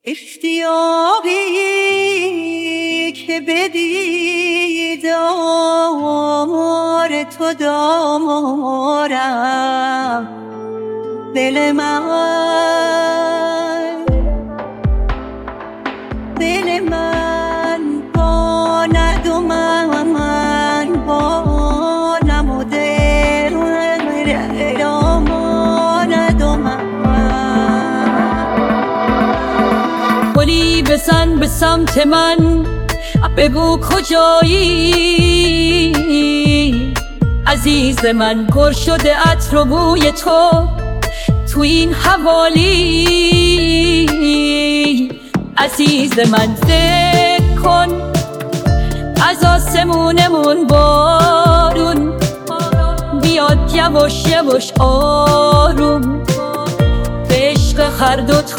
اشتیاقی که به دیدار تو دارم، دل من باند و من بانم و دل ماند و من. گلی بزن به سمت من، بگو کجایی عزیز من. پر شده عطر و بوی تو این حوالی. عزیز من فکر کن از آسمونمون بارون بیاد یواش یواش آروم، به عشق هر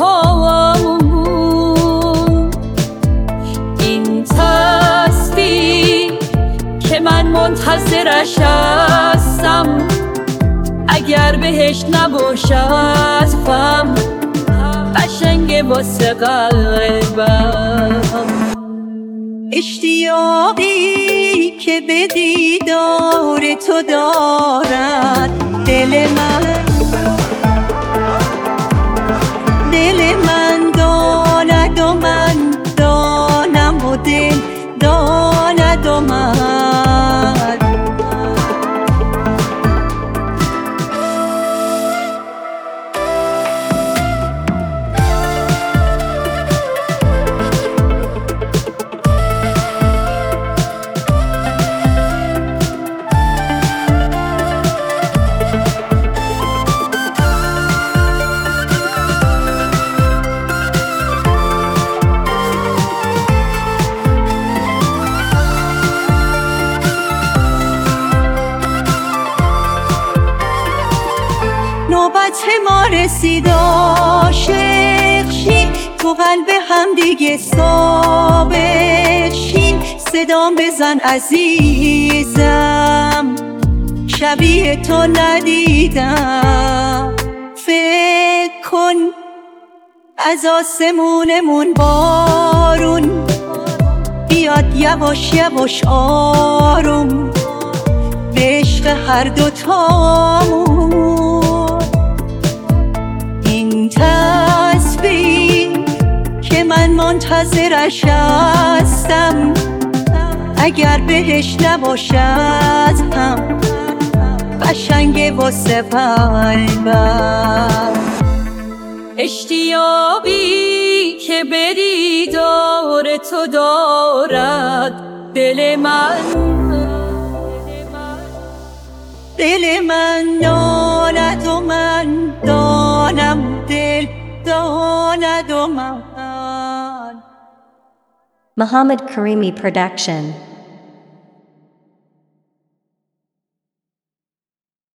دوتامون. این تصویر که من منتظرش هستم، اگر بهش نباشد فهم قشنگ واسه قلبم. اشتیاقی که به دیدار تو دارد دل من داند و من دانم و دل داند و من. نوبت ما رسید عاشق شیم، تو قلب هم دیگه ثابت شیم. صدام بزن عزیزم، شبیه تو ندیدم. فکر کن از آسمونمون بارون بیاد یواش یواش آروم، به عشق هر دوتامون. تصویر که من منتظرش هستم، اگر بهش نباشد هم قشنگ واسه قلبم. اشتیاقی که به دیدار تو دارد دل من داند و من دانم، دل داند و من. Muhammad Karimi Production.